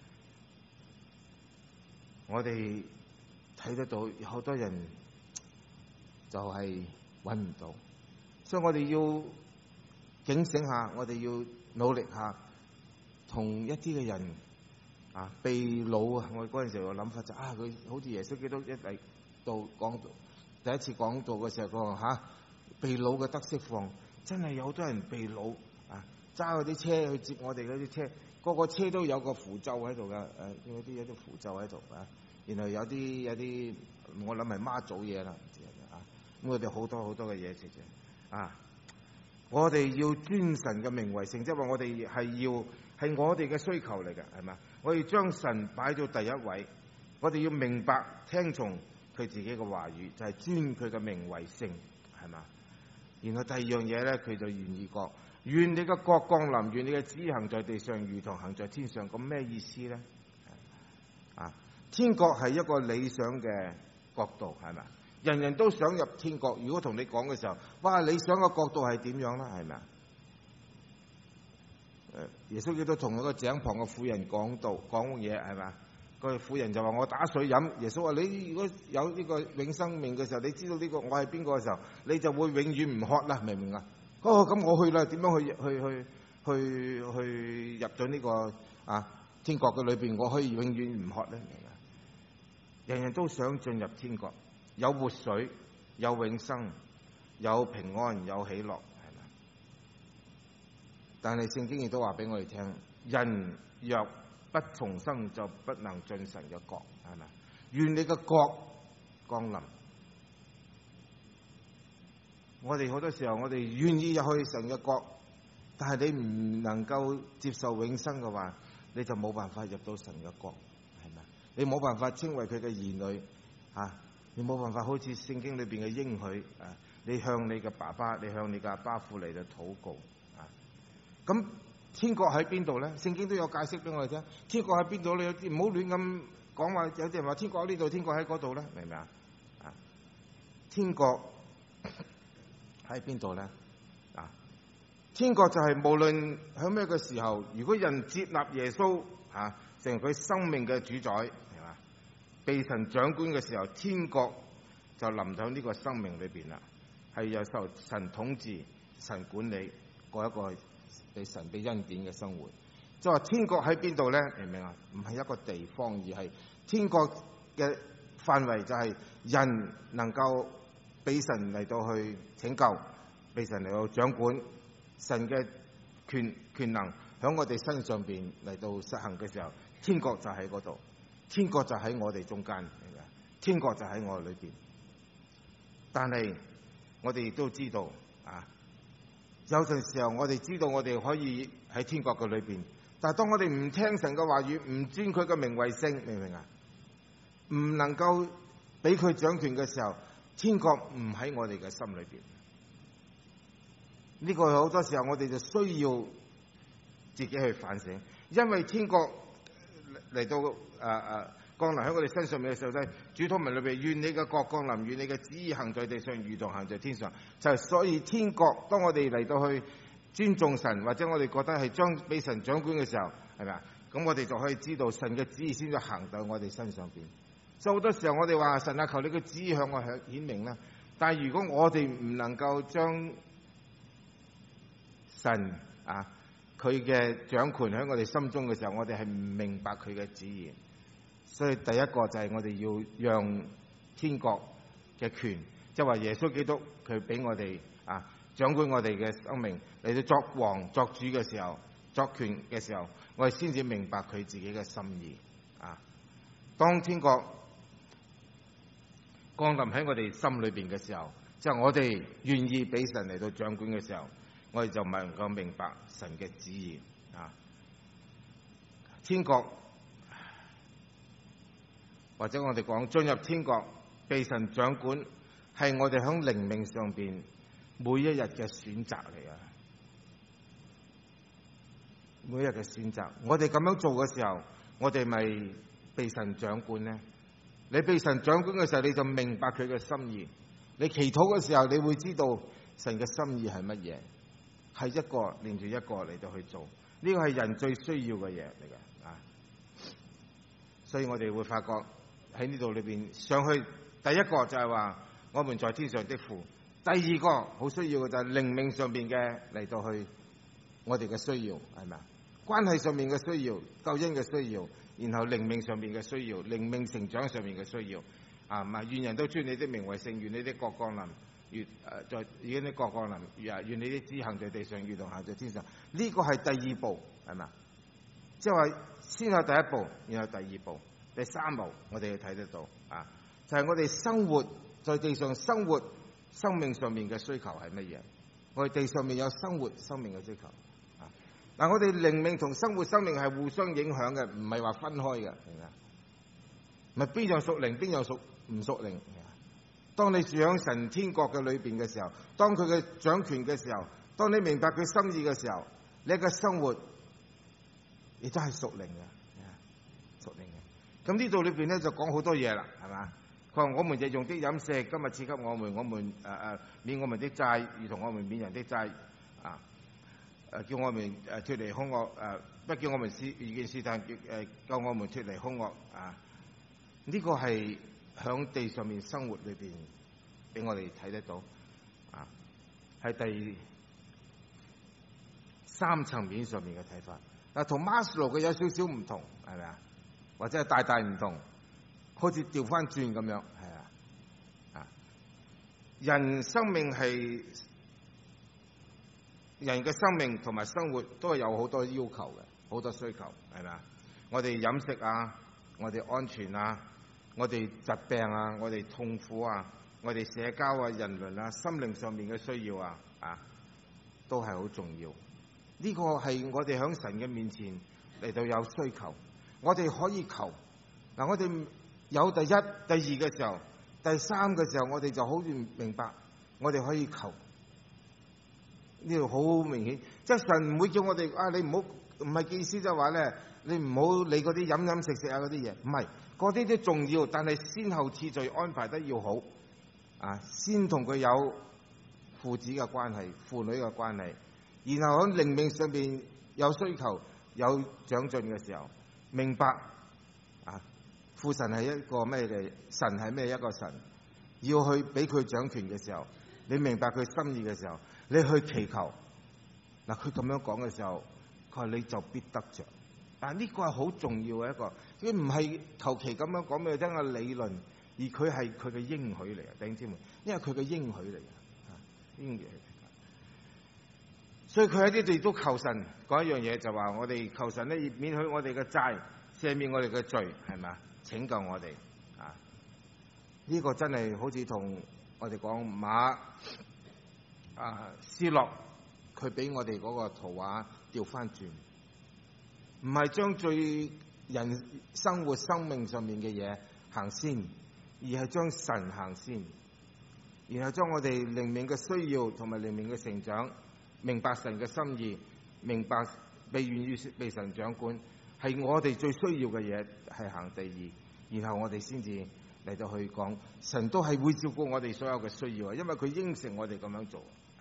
我哋睇得到好多人就係揾唔到，所以我哋要警醒下，我哋要努力下，同一啲嘅人被擄啊！我嗰陣時我諗法就佢好似耶穌基督一嚟到講道，第一次講道嘅時候，佢話被擄嘅得釋放，真係有好多人被擄揸嗰啲車去接我哋嗰啲車，個個車都有個符咒喺度㗎，有啲符咒喺度然後有啲我諗係媽祖嘢啦，咁我哋好多嘅嘢食嘅我哋要尊神嘅名為聖，即係話我哋係我哋嘅需求嚟嘅，係嘛？我要將神擺到第一位，我哋要明白聽從佢自己嘅話語，就係尊佢嘅名為聖，係嘛？然後第二樣嘢咧，佢就願意講，願你嘅國降臨，願你嘅旨意行在地上，如同行在天上。咁咩意思咧？天國係一個理想嘅國度，係咪？人人都想入天國。如果同你講嘅時候，哇，理想嘅國度係點樣啦？係咪？耶穌基督同一個井旁嘅婦人講嘢，係咪？個婦人就話：我打水飲。耶穌話：你如果有呢個永生命嘅時候，你知道呢個我係邊個嘅時候，你就會永遠唔渴啦，明唔明啊？咁我去啦，點樣去入咗呢個天國嘅裏邊，我可以永遠唔渴咧？明唔明啊？人人都想進入天國，有活水，有永生，有平安，有喜樂，係咪？但係聖經亦都話俾我哋聽，人若不重生，就不能進神嘅國，係咪？願你嘅國降臨。我哋好多時候，我哋願意入去神嘅國，但係你唔能夠接受永生嘅話，你就冇辦法入到神嘅國，係咪？你冇辦法稱為佢嘅兒女，你冇辦法好似聖經裏邊嘅應許，你向你嘅爸爸，你向你嘅阿爸父嚟到禱告，咁天國喺邊度咧？聖經都有解釋俾我哋聽，天國喺邊度？你唔好亂咁講話，有啲人話天國喺呢度，天國喺嗰度咧，明唔明啊？天國喺邊度咧？天國就係無論喺咩嘅時候，如果人接納耶穌成為佢生命嘅主宰，係嘛？被神掌管嘅時候，天國就臨到呢個生命裏邊啦，係由受神統治、神管理過一個被神俾恩典嘅生活。即係話天國喺邊度咧？明唔明啊？唔係一個地方，而係天國嘅範圍就係人能夠俾神嚟到去拯救，俾神嚟到掌管。神嘅權能喺我哋身上邊嚟到實行嘅時候，天國就喺嗰度，天國就喺我哋中間，天國就喺我裏邊。但係我哋亦都知道有陣時候我哋知道我哋可以喺天國嘅裏邊，但係當我哋唔聽神嘅話語，唔尊佢嘅名為聖，明唔明啊？唔能夠俾佢掌權嘅時候，天國唔喺我哋嘅心裏邊。呢個好多時候我哋就需要自己去反省，因為天國嚟到降臨喺我哋身上面嘅時候咧，主禱文裏邊願你嘅國降臨，願你嘅旨意行在地上，如同行在天上。就係所以天國，當我哋嚟到去尊重神，或者我哋覺得係將俾神掌管嘅時候，係咪啊？咁我哋就可以知道神嘅旨意先至行到我哋身上邊。所以好多時候我哋話神啊，求你嘅旨意向我顯明啦。但係如果我哋唔能夠將神佢嘅掌權喺我哋心中嘅時候，我哋係唔明白佢嘅旨意。所以第一個就係我哋要讓天國嘅權，即係話耶穌基督佢俾我哋掌管我哋嘅生命嚟到作王作主嘅時候，作權嘅時候，我哋先至明白佢自己嘅心意。當天國降臨喺我哋心裏邊嘅時候，即係我哋願意俾神嚟到掌管嘅時候，我哋就唔能夠明白神嘅旨意。天國或者我哋講進入天國被神掌管，係我哋喺靈命上邊每一日嘅選擇嚟啊！每一日嘅選擇，我哋咁樣做嘅時候，我哋咪被神掌管呢？你被神掌管嘅時候，你就明白佢嘅心意。你祈禱嘅時候，你會知道神嘅心意係乜嘢，係一個連住一個嚟到去做。呢個係人最需要嘅嘢嚟嘅所以我哋會發覺喺呢度裏邊上去，第一個就係話我們在天上的父，第二個好需要嘅就係靈命上邊嘅嚟到去我哋嘅需要，係咪啊？ 關係上面嘅需要、救恩嘅需要，然後靈命上面嘅需要、靈命成長上面嘅需要。唔係願人都尊你的名為聖，願你的國降臨，願你的國降臨，願你的旨行在地上如同行在天上。呢個係第二步，係嘛？即係話先有第一步，然後第二步、第三步，我哋要睇得到啊！就係我哋生活在地上生活生命上面嘅需求係乜嘢？我哋地上面有生活生命嘅需求啊！但我哋靈命同生活生命係互相影響嘅，唔係話分開嘅，明嘛？唔係邊樣屬靈，邊樣屬唔屬靈。當你住喺神天國嘅裏邊嘅時候，當佢嘅掌權嘅時候，當你明白佢心意嘅時候，你嘅生活亦都係屬靈嘅，屬靈嘅。咁呢度裏邊咧就講好多嘢啦，係嘛？佢話我們日用的飲食，今日賜給我們，免我們的債，如同我們免人的債，叫我們脫離兇惡，不叫我們遇見試探，救我們脫離兇惡啊！呢個係響地上面生活裏邊俾我哋睇得到啊，係第三層面上面嘅睇法。但同 Maslow 嘅有少少唔同，係咪啊？或者係大大唔同，好似調翻轉咁樣，係啊！人生命係人嘅生命同埋生活都係有好多要求嘅，好多需求，係咪啊？我哋飲食啊，我哋安全啊，我哋疾病啊，我哋痛苦啊，我哋社交啊、人倫啊、心靈上面嘅需要啊，都係好重要。呢個係我哋喺神嘅面前嚟到有需求，我哋可以求。嗱，我哋有第一、第二嘅時候，第三嘅時候，我哋就好明白，我哋可以求。呢度好明顯，即係神唔會叫我哋你唔好，唔係意思就係話咧，你唔好理嗰啲飲飲食食啊嗰啲嘢，唔係，嗰啲都重要，但係先後次序安排得要好先同佢有父子嘅關係、父女嘅關係。然後喺靈命上邊有需求、有長進嘅時候，明白父神係一個咩嘅神，係咩一個神，要去俾佢掌權嘅時候，你明白佢心意嘅時候，你去祈求。嗱，佢咁樣講嘅時候，佢話你就必得着。但係呢個係好重要嘅一個，佢唔係求其咁樣講俾你聽嘅理論，而佢係佢嘅應許嚟嘅，弟兄姊妹，因為佢嘅應許嚟嘅，應許。所以佢喺呢度都求神講一樣嘢，就話我哋求神咧免許我哋嘅債，赦免我哋嘅罪，係咪？拯救我哋呢個真係好似同我哋講馬斯洛佢俾我哋嗰個圖畫調翻轉，唔係將最人生活生命上面嘅嘢行先，而係將神行先，然後將我哋靈命嘅需要同埋靈命嘅成長，明白神嘅心意，明白被願意被神掌管，係我哋最需要嘅嘢，係行第二，然後我哋先至嚟到去講，神都係會照顧我哋所有嘅需要啊，因為佢應承我哋咁樣做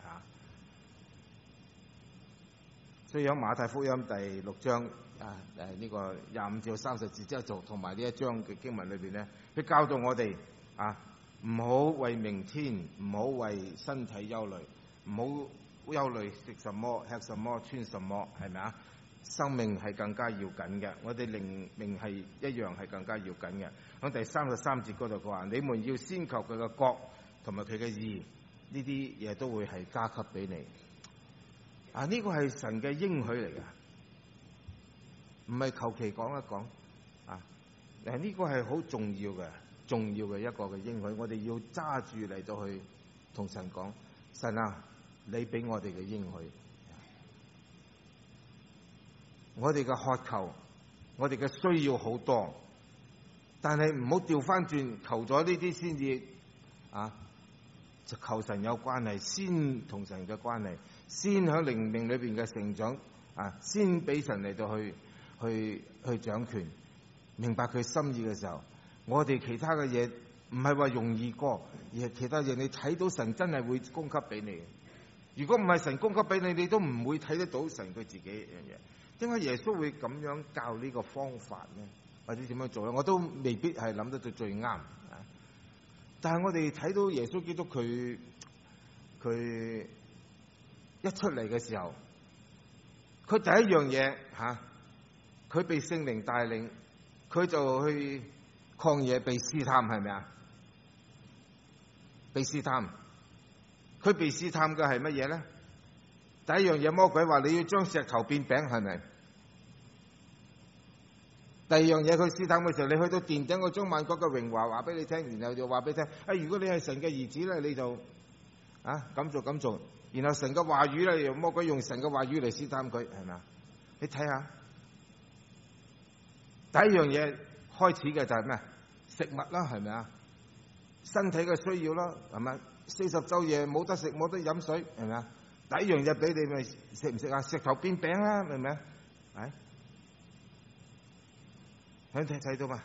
所以喺馬太福音第6章呢個25至30節之後，同埋呢一章嘅經文裏邊咧，佢教導我哋唔好為明天，唔好為身體憂慮，唔好憂慮食什麼、吃什麼、穿什麼，係咪啊？生命係更加要緊嘅，我哋靈命係一樣係更加要緊嘅。喺第33節嗰度佢話：你們要先求佢嘅國同埋佢嘅義，呢啲嘢都會係加給俾你。呢個係神嘅應許嚟嘅，唔係求其講一講。呢個係好重要嘅一個嘅應許，我哋要揸住嚟到去同神講：神啊，你俾我哋嘅應許，我哋嘅渴求，我哋嘅需要好多，但係唔好調翻轉，求咗呢啲先至就求神有關係，先同神嘅關係，先喺靈命裏邊嘅成長先俾神嚟到去掌權，明白佢心意嘅時候，我哋其他嘅嘢唔係話容易過，而係其他嘢你睇到神真係會供給俾你。如果唔係神供給俾你，你都唔會睇得到神佢自己一樣嘢。點解耶穌會咁樣教呢個方法呢？或者點樣做咧？我都未必係諗得到最啱。但係我哋睇到耶穌基督佢一出嚟嘅時候， 佢第一樣嘢佢被聖靈帶領，佢就去曠野被試探，係咪啊？被試探，佢被試探嘅係乜嘢咧？第一樣嘢，魔鬼話你要將石頭變餅，係咪？第二樣嘢，佢試探嘅時候，你去到殿頂，我將萬國嘅榮華話俾你聽，然後就話俾你聽，如果你係神嘅兒子咧，你就咁做咁做，然後神嘅話語咧，魔鬼用神嘅話語嚟試探佢，係咪啊？你睇下，第一樣嘢開始嘅就係咩？食物啦，係咪啊？身體嘅需要啦，係咪？40晝夜冇得食冇得飲水，係咪啊？第一樣嘢俾你咪食唔食啊？石頭變餅啦，明唔明啊？睇到嘛？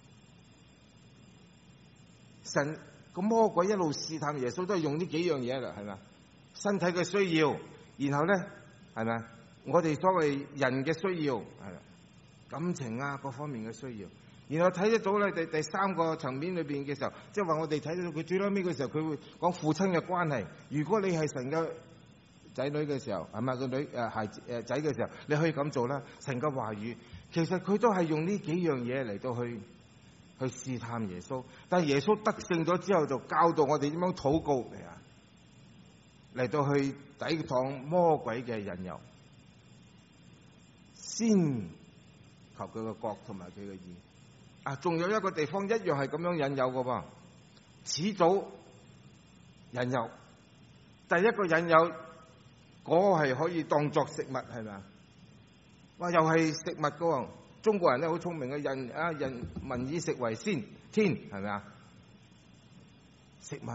神個魔鬼一路試探耶穌，都係用呢幾樣嘢啦，係咪？身體嘅需要，然後咧係咪？我哋所謂人嘅需要，係感情啊各方面嘅需要，然後睇得到咧第三個層面裏邊嘅時候，即係話我哋睇到佢最尾嘅時候，佢會講父親嘅關係。如果你係神嘅仔女嘅時候，係咪個女孩子仔嘅時候，你可以咁做啦。神嘅話語。其實佢都係用呢幾樣嘢嚟到去試探耶穌，但係耶穌得勝咗之後，就教導我哋點樣禱告嚟到去抵擋魔鬼嘅引誘，先求佢嘅國同埋佢嘅義。仲有一個地方一樣係咁樣引誘嘅噃，始祖引誘，第一個引誘嗰係可以當作食物，係咪啊？哇！又係食物噶喎，中國人咧好聰明嘅，人民以食為先，天係咪啊？食物，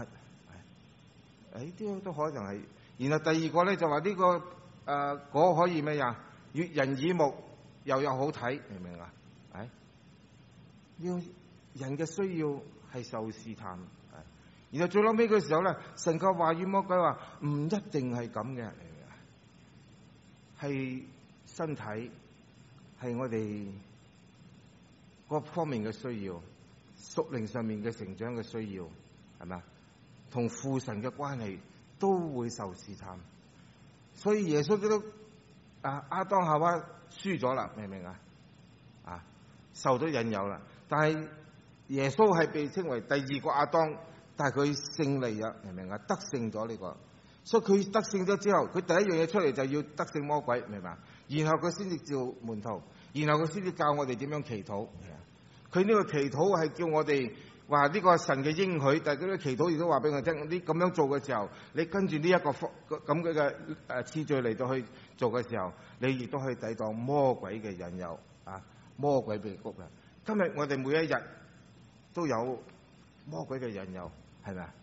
都可能係。然後第二個咧就話呢個果可以咩呀？悅人耳目，又好睇，明唔明啊？要人嘅需要係受試探，然後最後尾嘅時候咧，神嘅話語魔鬼話唔一定係咁嘅，明唔明啊？係。身體係我哋各方面嘅需要，屬靈上面嘅成長嘅需要，係咪？同父神嘅關係都會受試探，所以耶穌基督亞當夏娃輸咗啦，明唔明啊？受到引誘啦，但係耶穌係被稱為第二個亞當，但係佢勝利啊，明唔明啊？得勝咗呢個，所以佢得勝咗之後，佢第一樣嘢出嚟就要得勝魔鬼，明白？然後佢先至召門徒，然後佢先至教我哋點樣祈禱。佢呢個祈禱係叫我哋話呢個神嘅應許，但係佢啲祈禱亦都話俾我聽，你咁樣做嘅時候，你跟住呢一個咁嘅次序嚟到去做嘅時候，你亦都可以抵擋魔鬼嘅引誘魔鬼被谷嘅。今日我哋每一日都有魔鬼嘅引誘，係咪啊？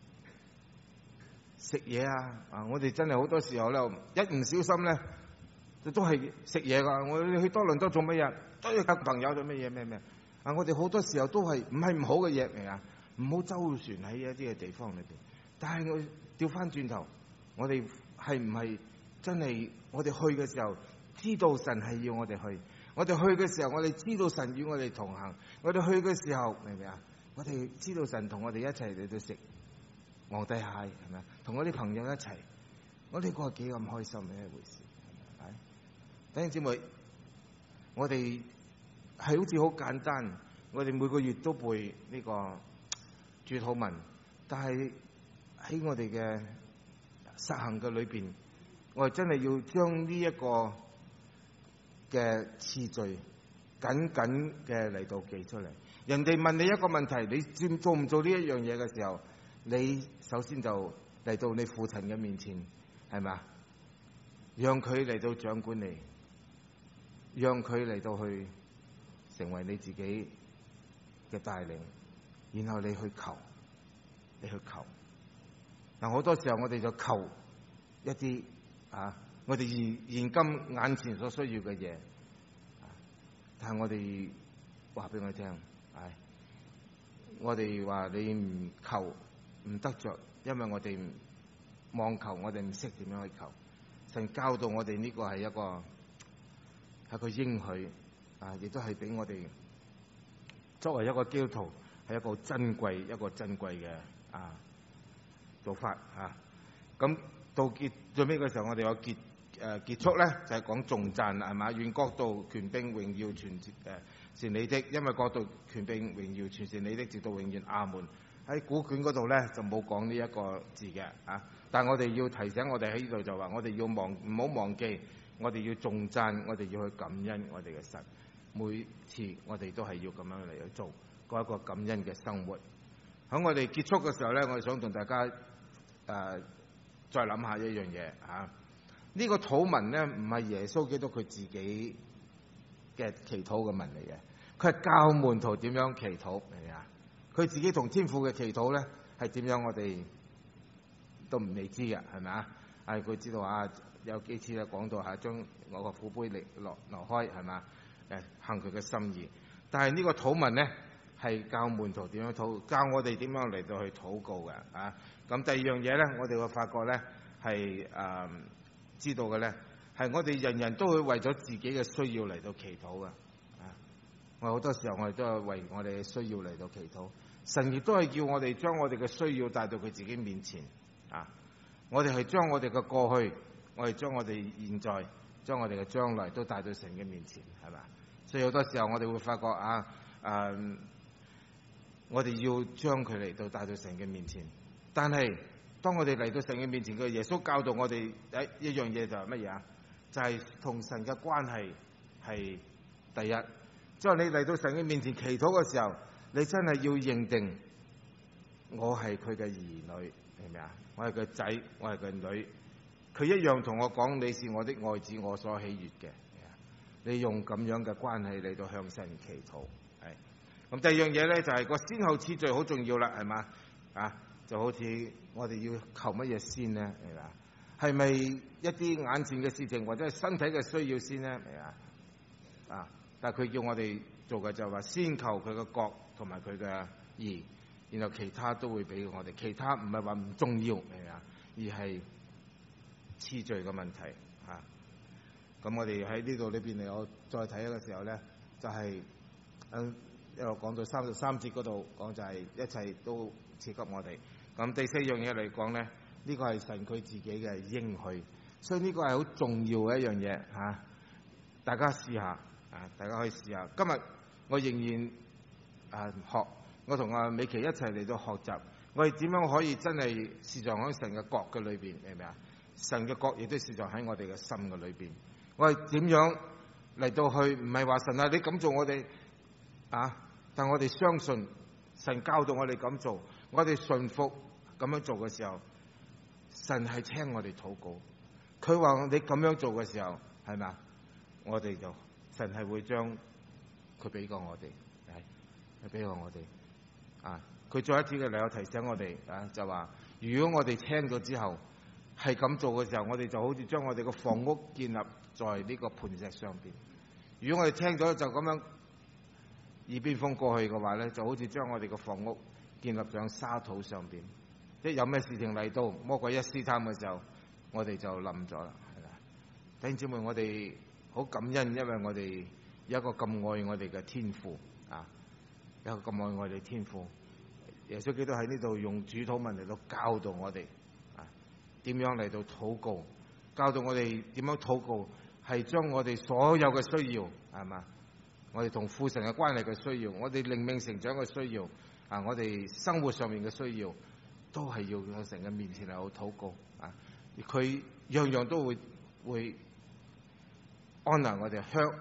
食嘢我哋真係好多時候咧，一唔小心咧，都係食嘢噶。我哋去多倫多做乜嘢？都要交朋友做乜嘢？咩？我哋好多時候都係唔係唔好嘅嘢嚟啊！唔好周旋喺一啲嘅地方裏邊。但係我調翻轉頭，我哋係唔係真係我哋去嘅時候，知道神係要我哋去？我哋去嘅時候，我哋知道神與我哋同行。我哋去嘅時候，明唔明啊？我哋知道神同我哋一齊嚟到食皇帝蟹，係咪？同我啲朋友一齊，我呢個係幾咁開心嘅一回事，係咪？弟兄姊妹，我哋係好似好簡單，我哋每個月都背呢個主禱文，但係喺我哋嘅實行嘅裏邊，我哋真係要將呢一個嘅次序緊緊嘅嚟到記出嚟。人哋問你一個問題，你做唔做呢一樣嘢嘅時候，你首先就嚟到你父親嘅面前，係咪啊？讓佢嚟到掌管你，讓佢嚟到去成為你自己嘅帶領，然後你去求，你去求。嗱，好多時候我哋就求一啲我哋現今眼前所需要嘅嘢，但係我哋話俾我聽，我哋話你唔求唔得着，因為我哋妄求，我哋唔識點樣去求。神教導我哋呢個係一個應許，亦都係俾我哋作為一個基督徒係一個珍貴嘅做法咁到最尾嘅時候，我哋有結結束咧，就係講頌讚啦，係嘛？願國度、權柄、榮耀全是你的，因為國度、權柄、榮耀全是你的，直到永遠。阿門。喺古卷嗰度咧就冇講呢一個字嘅啊，但係我哋要提醒我哋喺呢度就話，我哋要唔好忘記，我哋要頌讚，我哋要去感恩我哋嘅神。每次我哋都係要咁樣嚟去做過一個感恩嘅生活。喺我哋結束嘅時候咧，我哋想同大家再諗下一樣嘢啊。呢個禱文咧唔係耶穌基督佢自己嘅祈禱嘅文嚟嘅，佢係教門徒點樣祈禱嚟啊？佢自己同天父嘅祈禱咧係點樣？我哋都唔未知嘅，係咪啊？係佢知道啊，有幾次咧講到係將我個苦杯嚟挪開，係嘛？行佢嘅心意。但係呢個禱文咧係教門徒點樣禱，教我哋點樣嚟到去禱告嘅啊。咁第二樣嘢咧，我哋會發覺咧係知道嘅咧係我哋人人都會為咗自己嘅需要嚟到祈禱嘅啊。我好多時候我哋都係為我哋嘅需要嚟到祈禱。神亦都係叫我哋將我哋嘅需要帶到佢自己面前啊！我哋係將我哋嘅過去，我哋將我哋現在，將我哋嘅將來都帶到神嘅面前，係嘛？所以好多時候我哋會發覺我哋要將佢嚟到帶到神嘅面前。但係當我哋嚟到神嘅面前，耶穌教導我哋一樣嘢就係乜嘢啊？就係同神嘅關係係第一。即係你嚟到神嘅面前祈禱嘅時候，你真係要認定我係佢嘅兒女，係咪啊？我係佢仔，我係佢女，佢一樣同我講你是我的愛子，我所喜悅嘅。你用咁樣嘅關係嚟到向神祈禱，係。咁第二樣嘢咧就係個先後次序好重要啦，係嘛？啊，就好似我哋要求乜嘢先咧，係嘛？係咪一啲眼前嘅事情或者係身體嘅需要先咧？係啊，啊，但係佢叫我哋做嘅就係話先求佢嘅國同埋佢嘅義，然後其他都會俾我哋。其他唔係話唔重要，係啊，而係次序嘅問題嚇。咁我哋喺呢度裏邊嚟，我再睇一個時候咧，就係一路講到33節嗰度講，就係一切都賜給我哋。咁第四樣嘢嚟講咧，呢個係神佢自己嘅應許，所以呢個係好重要嘅一樣嘢嚇。大家試下啊，大家可以試下。今日我仍然學，我同阿美琪一齊嚟到學習，我哋點樣可以真係事在喺神嘅國嘅裏邊，係咪啊？神嘅國亦都事在喺我哋嘅心嘅裏邊。我哋點樣嚟到去？唔係話神啊，你咁做我哋啊，但我哋相信神教導我哋咁做，我哋順服咁樣做嘅時候，神係聽我哋禱告。佢話你咁樣做嘅時候，係咪啊？我哋就神係會將佢俾過我哋，係俾過我哋啊！佢再一次嘅嚟有提醒我哋啊，就話如果我哋聽咗之後係咁做嘅時候，我哋就好似將我哋個房屋建立在呢個磐石上邊。如果我哋聽咗就咁樣耳邊風過去嘅話咧，就好似將我哋個房屋建立上沙土上邊。即係有咩事情嚟到，魔鬼一試探嘅時候，我哋就冧咗啦，係啦。弟兄姊妹，我哋好感恩，因為我哋有一個咁愛我哋嘅天父啊，有一個咁愛我哋天父。耶穌基督喺呢度用主禱文嚟到教導我哋啊，點樣嚟到禱告，教導我哋點樣禱告，係將我哋所有嘅需要，係嘛？我哋同父神嘅關係嘅需要，我哋靈命成長嘅需要啊，我哋生活上面嘅需要，都係要喺神嘅面前嚟到禱告啊。佢樣樣都會安撫我哋，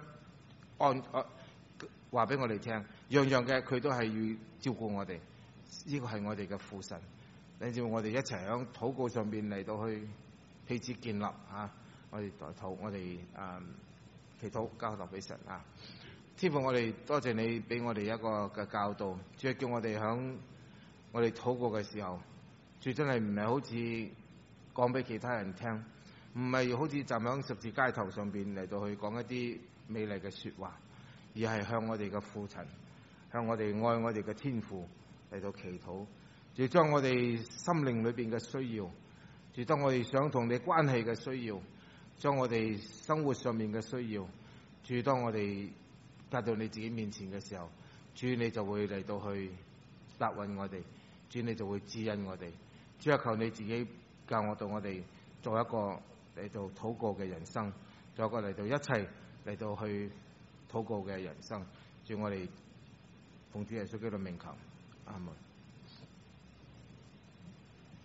話俾我哋聽，樣樣嘅佢都係要照顧我哋。呢個係我哋嘅父神，等住我哋一齊喺禱告上邊嚟到去彼此建立啊！我哋代禱，我哋祈禱交託俾神啊！天父，我哋多謝你俾我哋一個嘅教導，主要叫我哋喺我哋禱告嘅時候，主真係唔係好似講俾其他人聽，唔係好似站喺十字街頭上邊嚟到去講一啲美麗嘅說話，而係向我哋嘅父親，向我哋愛我哋嘅天父嚟到祈禱，就將我哋心靈裏邊嘅需要，就當我哋想同你關係嘅需要，將我哋生活上面嘅需要，就當我哋達到你自己面前嘅時候，主你就會嚟到去答允我哋，主你就會指引我哋，主啊，求你自己教我到我哋做一個嚟到禱告嘅人生，再一個嚟到一齊嚟到去禱告嘅人生。主，我哋奉主耶穌基督名求，阿門。